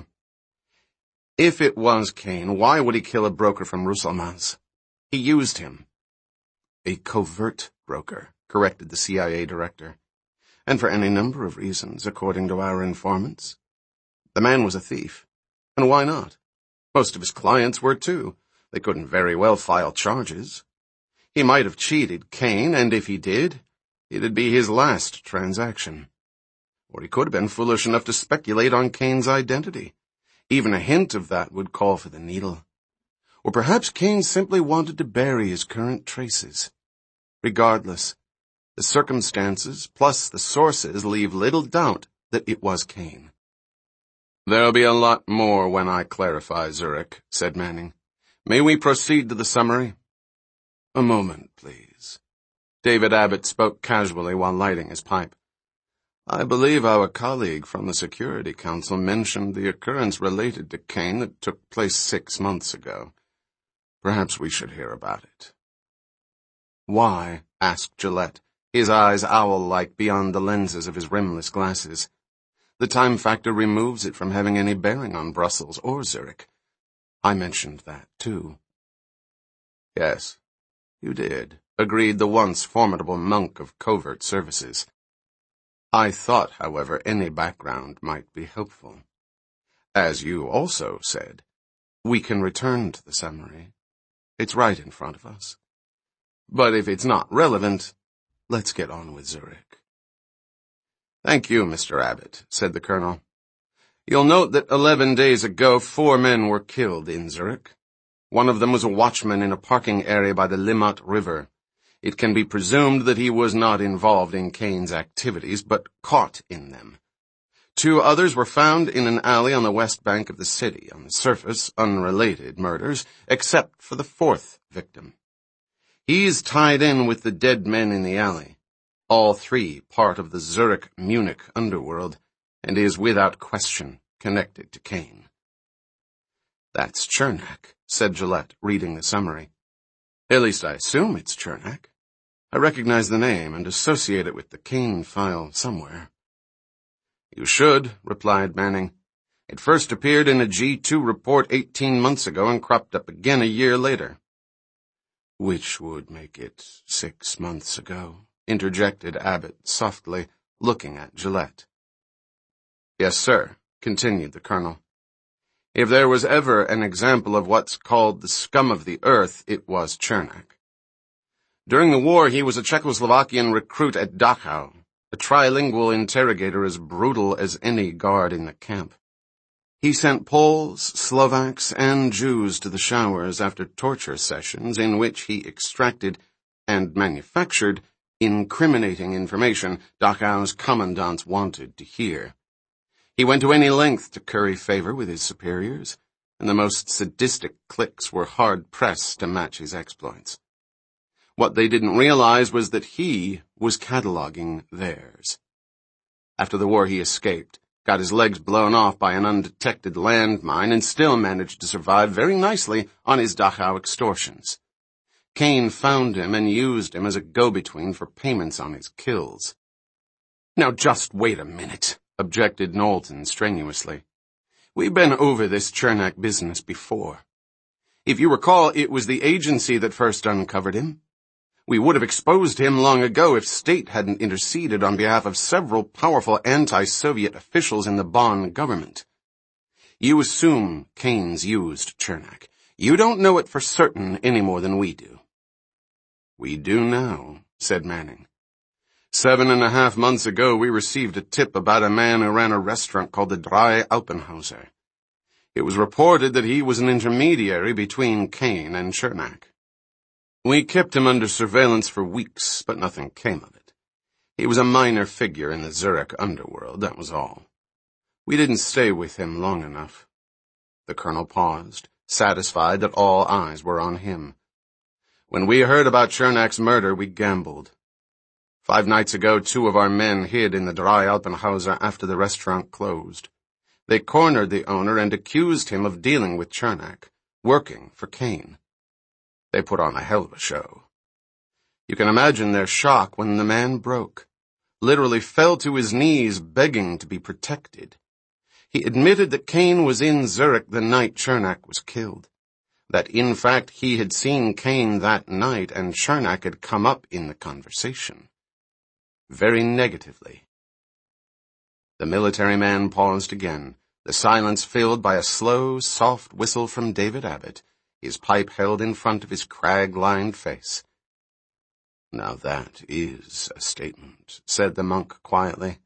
If it was Kane, why would he kill a broker from Roussillon's? He used him. A covert broker, corrected the C I A director. And for any number of reasons, according to our informants. The man was a thief. And why not? Most of his clients were too. They couldn't very well file charges. He might have cheated Kane, and if he did, it'd be his last transaction. Or he could have been foolish enough to speculate on Kane's identity. Even a hint of that would call for the needle. Or perhaps Kane simply wanted to bury his current traces. Regardless, the circumstances plus the sources leave little doubt that it was Kane. There'll be a lot more when I clarify, Zurich, said Manning. May we proceed to the summary? A moment, please. David Abbott spoke casually while lighting his pipe. I believe our colleague from the Security Council mentioned the occurrence related to Kane that took place six months ago. Perhaps we should hear about it. Why? Asked Gillette, his eyes owl-like beyond the lenses of his rimless glasses. The time factor removes it from having any bearing on Brussels or Zurich. I mentioned that, too. Yes, you did, agreed the once formidable monk of covert services. I thought, however, any background might be helpful. As you also said, we can return to the summary. It's right in front of us. But if it's not relevant, let's get on with Zurich. Thank you, Mister Abbott, said the colonel. You'll note that eleven days ago four men were killed in Zurich. One of them was a watchman in a parking area by the Limmat River. It can be presumed that he was not involved in Kane's activities, but caught in them. Two others were found in an alley on the west bank of the city, on the surface, unrelated murders, except for the fourth victim. He's tied in with the dead men in the alley, all three part of the Zurich-Munich underworld, and is without question connected to Kane. That's Chernak, said Gillette, reading the summary. At least I assume it's Chernak. I recognize the name and associate it with the Kane file somewhere. You should, replied Manning. It first appeared in a G two report eighteen months ago and cropped up again a year later. Which would make it six months ago, interjected Abbott softly, looking at Gillette. Yes, sir, continued the colonel. If there was ever an example of what's called the scum of the earth, it was Chernak. During the war, he was a Czechoslovakian recruit at Dachau, a trilingual interrogator as brutal as any guard in the camp. He sent Poles, Slovaks, and Jews to the showers after torture sessions in which he extracted and manufactured incriminating information Dachau's commandants wanted to hear. He went to any length to curry favor with his superiors, and the most sadistic cliques were hard-pressed to match his exploits. What they didn't realize was that he was cataloging theirs. After the war, he escaped, got his legs blown off by an undetected landmine, and still managed to survive very nicely on his Dachau extortions. Kane found him and used him as a go-between for payments on his kills. Now just wait a minute, objected Knowlton strenuously. We've been over this Chernak business before. If you recall, it was the agency that first uncovered him. We would have exposed him long ago if State hadn't interceded on behalf of several powerful anti-Soviet officials in the Bonn government. You assume Kane's used Chernak. You don't know it for certain any more than we do. We do now, said Manning. Seven and a half months ago, we received a tip about a man who ran a restaurant called the Drei Alpenhauser. It was reported that he was an intermediary between Kane and Chernak. We kept him under surveillance for weeks, but nothing came of it. He was a minor figure in the Zurich underworld, that was all. We didn't stay with him long enough. The colonel paused, satisfied that all eyes were on him. When we heard about Chernak's murder, we gambled. Five nights ago, two of our men hid in the Drei Alpenhauser after the restaurant closed. They cornered the owner and accused him of dealing with Chernak, working for Kane. They put on a hell of a show. You can imagine their shock when the man broke, literally fell to his knees begging to be protected. He admitted that Kane was in Zurich the night Chernak was killed, that in fact he had seen Kane that night and Chernak had come up in the conversation. Very negatively. The military man paused again, the silence filled by a slow, soft whistle from David Abbott, his pipe held in front of his crag-lined face. "Now that is a statement," said the monk quietly.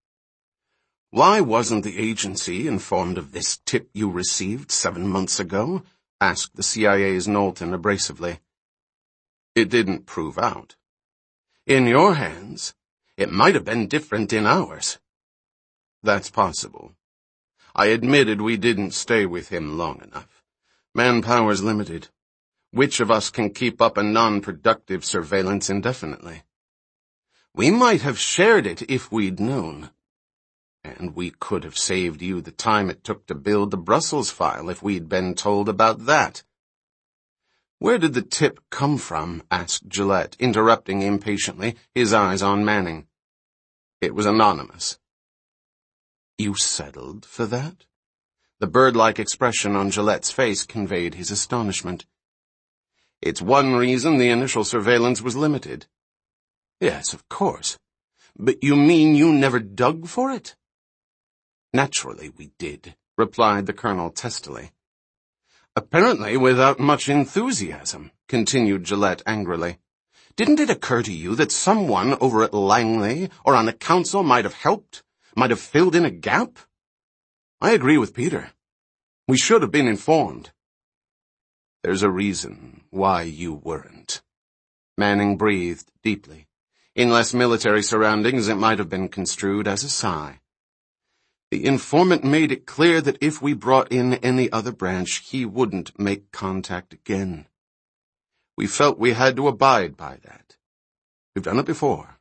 "Why wasn't the agency informed of this tip you received seven months ago?" asked the C I A's Knowlton abrasively. "It didn't prove out. In your hands, it might have been different in ours." "That's possible. I admitted we didn't stay with him long enough. Manpower's limited. Which of us can keep up a non-productive surveillance indefinitely? We might have shared it if we'd known. And we could have saved you the time it took to build the Brussels file if we'd been told about that." "Where did the tip come from?" asked Gillette, interrupting impatiently, his eyes on Manning. "It was anonymous." "You settled for that?" The bird-like expression on Gillette's face conveyed his astonishment. "It's one reason the initial surveillance was limited." "Yes, of course. But you mean you never dug for it?" "Naturally we did," replied the colonel testily. "Apparently without much enthusiasm," continued Gillette angrily. "Didn't it occur to you that someone over at Langley or on the council might have helped, might have filled in a gap? I agree with Peter. We should have been informed." "There's a reason why you weren't." Manning breathed deeply. In less military surroundings, it might have been construed as a sigh. "The informant made it clear that if we brought in any other branch, he wouldn't make contact again. We felt we had to abide by that. We've done it before."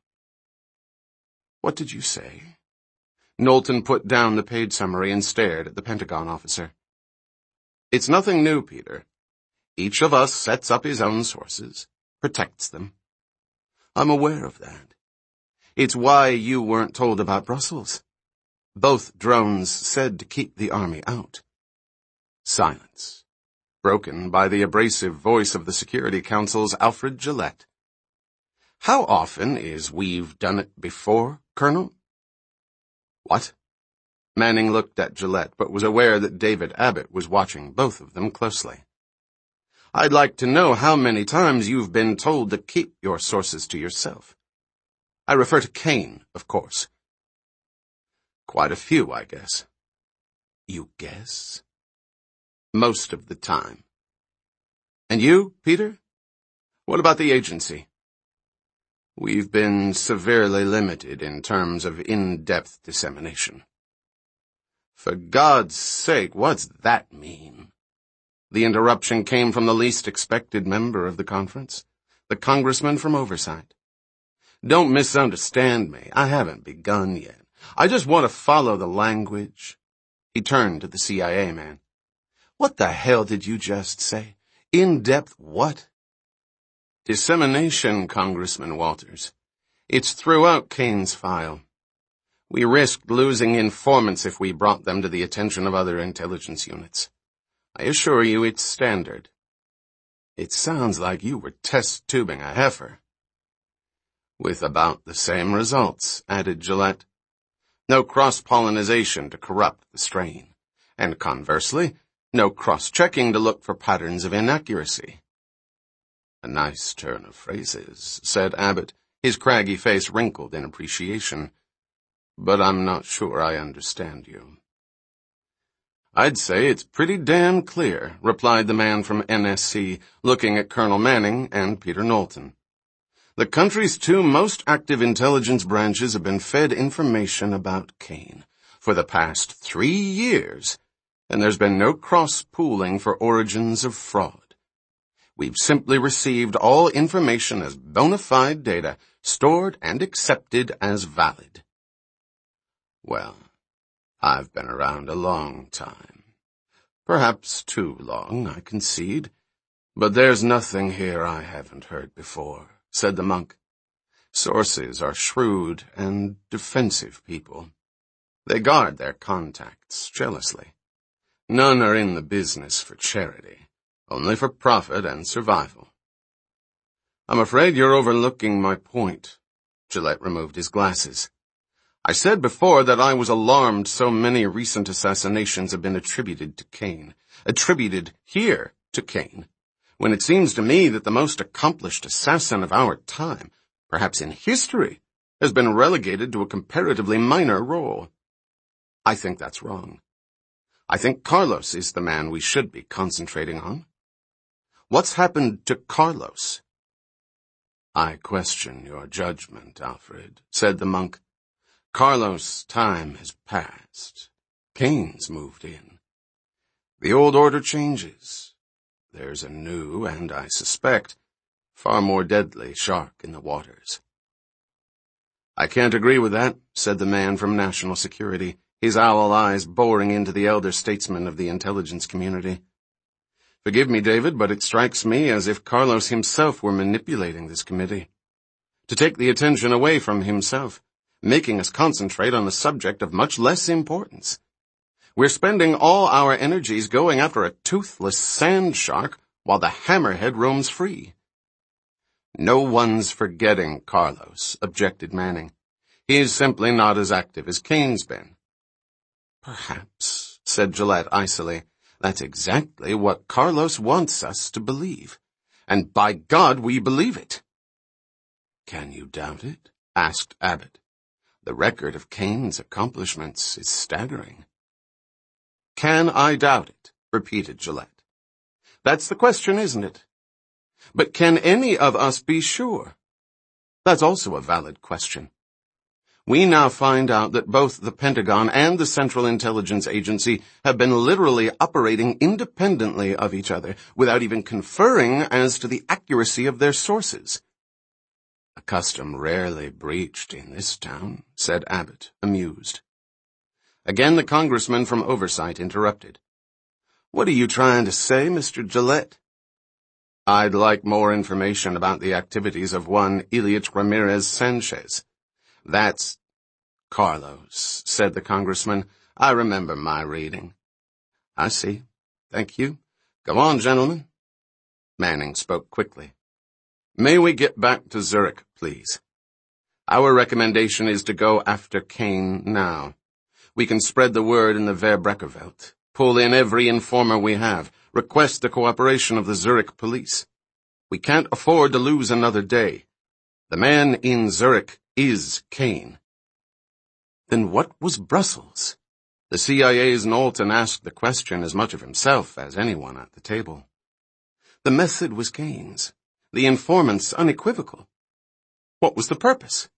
"What did you say?" Knowlton put down the page summary and stared at the Pentagon officer. "It's nothing new, Peter. Each of us sets up his own sources, protects them. I'm aware of that. It's why you weren't told about Brussels. Both drones said to keep the army out." Silence, broken by the abrasive voice of the Security Council's Alfred Gillette. "How often is we've done it before, Colonel?" "What?" Manning looked at Gillette, but was aware that David Abbott was watching both of them closely. "I'd like to know how many times you've been told to keep your sources to yourself. I refer to Kane, of course." "Quite a few, I guess." "You guess?" "Most of the time." "And you, Peter? What about the agency?" "We've been severely limited in terms of in-depth dissemination." "For God's sake, what's that mean?" The interruption came from the least expected member of the conference, the congressman from Oversight. "Don't misunderstand me. I haven't begun yet. I just want to follow the language." He turned to the C I A man. "What the hell did you just say? In-depth what?" "Dissemination, Congressman Walters. It's throughout Kane's file. We risked losing informants if we brought them to the attention of other intelligence units. I assure you it's standard." "It sounds like you were test-tubing a heifer." "With about the same results," added Gillette. "No cross-pollination to corrupt the strain. And conversely, no cross-checking to look for patterns of inaccuracy." "A nice turn of phrases," said Abbott, his craggy face wrinkled in appreciation. "But I'm not sure I understand you." "I'd say it's pretty damn clear," replied the man from N S C, looking at Colonel Manning and Peter Knowlton. "The country's two most active intelligence branches have been fed information about Kane for the past three years, and there's been no cross-pooling for origins of fraud. We've simply received all information as bona fide data, stored and accepted as valid." "Well, I've been around a long time. Perhaps too long, I concede. But there's nothing here I haven't heard before." said the monk. Sources are shrewd and defensive people. They guard their contacts jealously. None are in the business for charity, only for profit and survival. I'm afraid you're overlooking my point. Gillette removed his glasses. I said before that I was alarmed so many recent assassinations have been attributed to Kane, attributed here to Kane, when it seems to me that the most accomplished assassin of our time, perhaps in history, has been relegated to a comparatively minor role. I think that's wrong. I think Carlos is the man we should be concentrating on. What's happened to Carlos? I question your judgment, Alfred, said the monk. Carlos' time has passed. Kane's moved in. The old order changes. There's a new, and I suspect, far more deadly shark in the waters. I can't agree with that, said the man from National Security, his owl eyes boring into the elder statesman of the intelligence community. Forgive me, David, but it strikes me as if Carlos himself were manipulating this committee. To take the attention away from himself, making us concentrate on a subject of much less importance. We're spending all our energies going after a toothless sand shark while the hammerhead roams free. No one's forgetting Carlos, objected Manning. He's simply not as active as Kane's been. Perhaps, said Gillette icily. That's exactly what Carlos wants us to believe. And by God, we believe it. Can you doubt it? Asked Abbott. The record of Kane's accomplishments is staggering. Can I doubt it? Repeated Gillette. That's the question, isn't it? But can any of us be sure? That's also a valid question. We now find out that both the Pentagon and the Central Intelligence Agency have been literally operating independently of each other without even conferring as to the accuracy of their sources. A custom rarely breached in this town, said Abbott, amused. Again the congressman from Oversight interrupted. What are you trying to say, Mister Gillette? I'd like more information about the activities of one Ilyich Ramirez Sanchez. That's Carlos, said the congressman. I remember my reading. I see. Thank you. Go on, gentlemen. Manning spoke quickly. May we get back to Zurich, please? Our recommendation is to go after Kane now. We can spread the word in the Verbrecherwelt, pull in every informer we have, request the cooperation of the Zurich police. We can't afford to lose another day. The man in Zurich is Kane. Then what was Brussels? The C I A's Knowlton asked the question as much of himself as anyone at the table. The method was Kane's, the informants unequivocal. What was the purpose?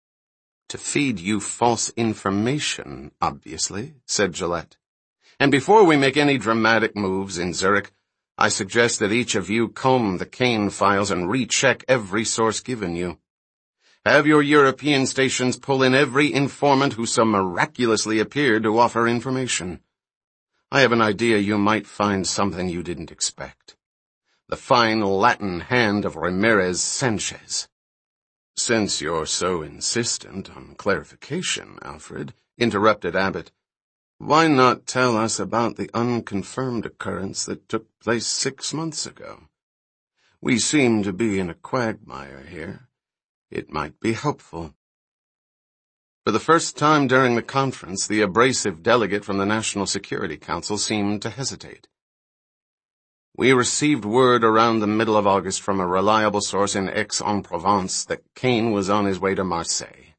To feed you false information, obviously, said Gillette. And before we make any dramatic moves in Zurich, I suggest that each of you comb the Kane files and recheck every source given you. Have your European stations pull in every informant who so miraculously appeared to offer information. I have an idea you might find something you didn't expect. The fine Latin hand of Ramirez Sanchez. Since you're so insistent on clarification, Alfred, interrupted Abbott, why not tell us about the unconfirmed occurrence that took place six months ago? We seem to be in a quagmire here. It might be helpful. For the first time during the conference, the abrasive delegate from the National Security Council seemed to hesitate. We received word around the middle of August from a reliable source in Aix-en-Provence that Kane was on his way to Marseille.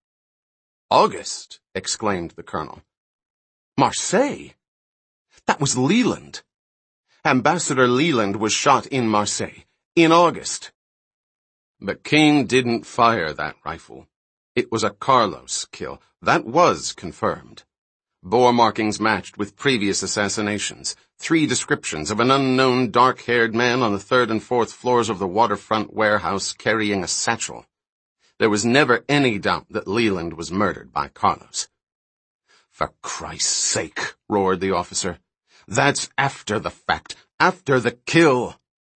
August, exclaimed the colonel. Marseille? That was Leland. Ambassador Leland was shot in Marseille, in August. But Kane didn't fire that rifle. It was a Carlos kill. That was confirmed. Bore markings matched with previous assassinations. Three descriptions of an unknown dark-haired man on the third and fourth floors of the waterfront warehouse carrying a satchel. There was never any doubt that Leland was murdered by Carlos. For Christ's sake, roared the officer. That's after the fact, after the kill.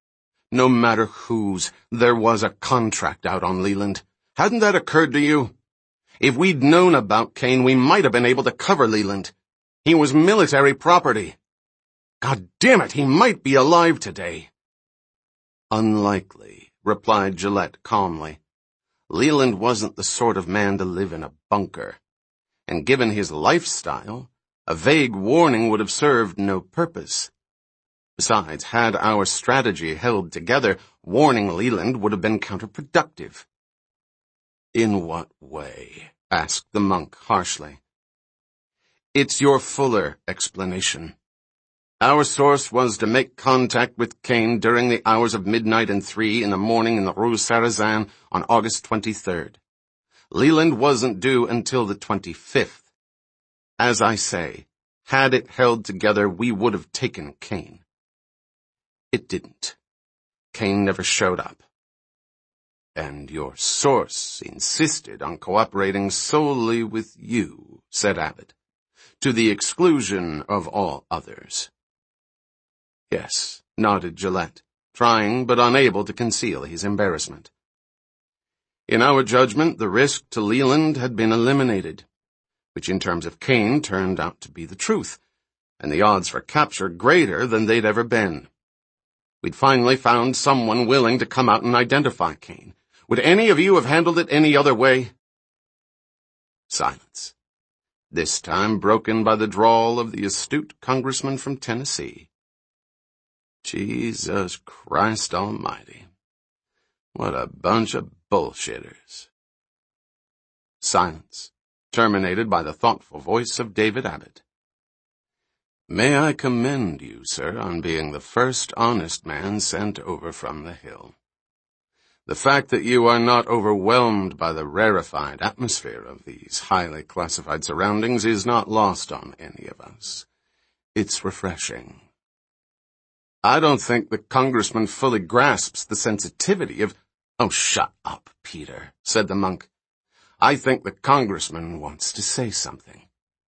No matter whose, there was a contract out on Leland. Hadn't that occurred to you? If we'd known about Kane, we might have been able to cover Leland. He was military property. God damn it, he might be alive today. Unlikely, replied Gillette calmly. Leland wasn't the sort of man to live in a bunker. And given his lifestyle, a vague warning would have served no purpose. Besides, had our strategy held together, warning Leland would have been counterproductive. In what way? Asked the monk harshly. It's your fuller explanation. Our source was to make contact with Kane during the hours of midnight and three in the morning in the Rue Sarrazin on August twenty-third. Leland wasn't due until the twenty-fifth. As I say, had it held together, we would have taken Kane. It didn't. Kane never showed up. And your source insisted on cooperating solely with you, said Abbott, to the exclusion of all others. Yes, nodded Gillette, trying but unable to conceal his embarrassment. In our judgment, the risk to Leland had been eliminated, which in terms of Kane turned out to be the truth, and the odds for capture greater than they'd ever been. We'd finally found someone willing to come out and identify Kane. Would any of you have handled it any other way? Silence, this time broken by the drawl of the astute congressman from Tennessee. Jesus Christ Almighty. What a bunch of bullshitters. Silence, terminated by the thoughtful voice of David Abbott. May I commend you, sir, on being the first honest man sent over from the Hill. The fact that you are not overwhelmed by the rarefied atmosphere of these highly classified surroundings is not lost on any of us. It's refreshing. I don't think the congressman fully grasps the sensitivity of— Oh, shut up, Peter, said the monk. I think the congressman wants to say something.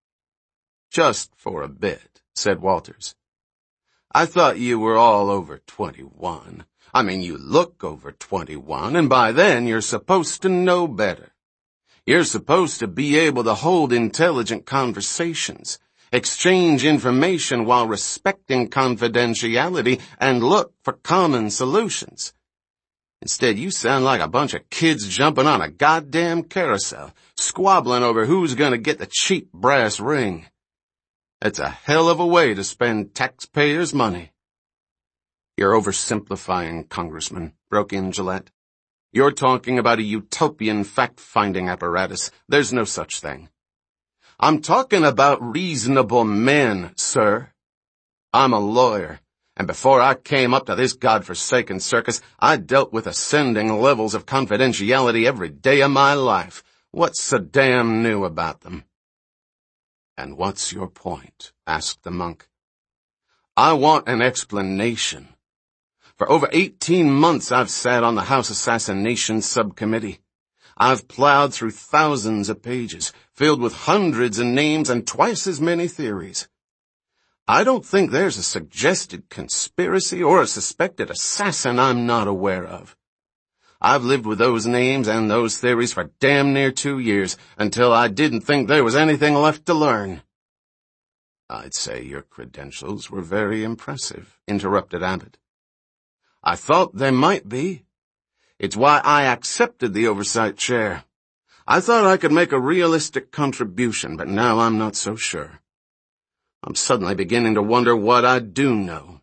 Just for a bit, said Walters. I thought you were all over twenty-one. I mean, you look over twenty-one, and by then you're supposed to know better. You're supposed to be able to hold intelligent conversations, exchange information while respecting confidentiality, and look for common solutions. Instead, you sound like a bunch of kids jumping on a goddamn carousel, squabbling over who's gonna get the cheap brass ring. That's a hell of a way to spend taxpayers' money. You're oversimplifying, Congressman, broke in Gillette. You're talking about a utopian fact-finding apparatus. There's no such thing. I'm talking about reasonable men, sir. I'm a lawyer, and before I came up to this godforsaken circus, I dealt with ascending levels of confidentiality every day of my life. What's so damn new about them? And what's your point? Asked the monk. I want an explanation. For over eighteen months I've sat on the House Assassinations Subcommittee. I've plowed through thousands of pages, filled with hundreds of names and twice as many theories. I don't think there's a suggested conspiracy or a suspected assassin I'm not aware of. I've lived with those names and those theories for damn near two years, until I didn't think there was anything left to learn. I'd say your credentials were very impressive, interrupted Abbott. I thought they might be. It's why I accepted the oversight chair. I thought I could make a realistic contribution, but now I'm not so sure. I'm suddenly beginning to wonder what I do know.